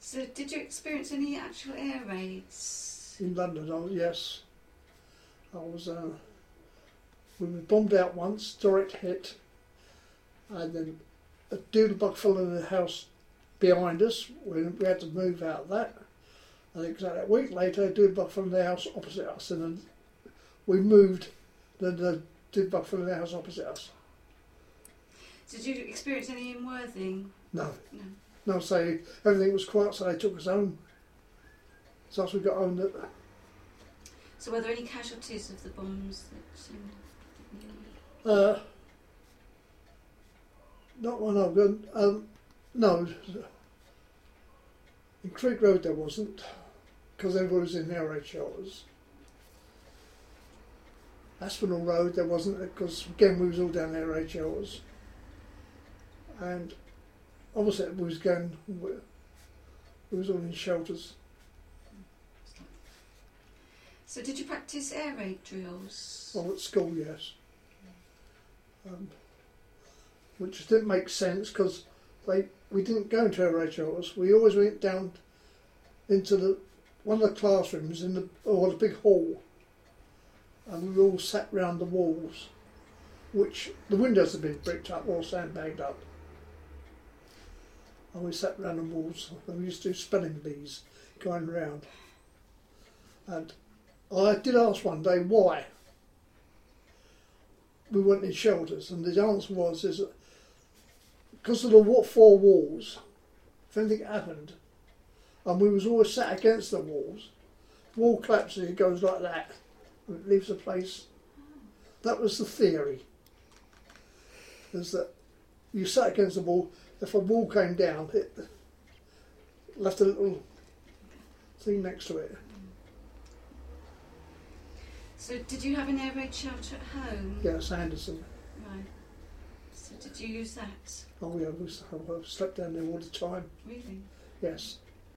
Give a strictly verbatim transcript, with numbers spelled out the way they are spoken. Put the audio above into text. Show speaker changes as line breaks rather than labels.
So did you experience any actual air raids?
In London, oh yes. I was, uh, we were bombed out once, direct hit, and then a doodlebug fell in the house behind us. We, we had to move out of that. And exactly a week later, a doodlebug fell in the house opposite us, and then we moved, then the doodlebug fell in the house opposite us.
Did you experience any in Worthing?
No.
No.
No, so everything was quiet, so they took us home. So as we got home, that.
So were there any casualties of the bombs that um,
Uh, not one I've gone. Um, no. In Creek Road there wasn't, because everyone was in air raid shelters. Aspinall Road there wasn't, because again we was all down air raid shelters. And obviously we was going, we was all in shelters.
So did you practice air raid drills?
Well, at school, yes. Um, which didn't make sense because they we didn't go into air raid shelters. We always went down into the one of the classrooms in the or the big hall, and we all sat round the walls, which the windows had been bricked up or sandbagged up, and we sat round the walls. And we used to do spelling bees going round, and I did ask one day why we weren't in shelters, and the answer was is that because of the four walls, if anything happened, and we was always sat against the walls, wall collapses, it goes like that, and it leaves the place. That was the theory, is that you sat against the wall, if a wall came down, it left a little thing next to it.
So did you have an air raid shelter at home?
Yes, Anderson.
Right. So did you use that?
Oh yeah, we I slept down there all the time.
Really?
Yes.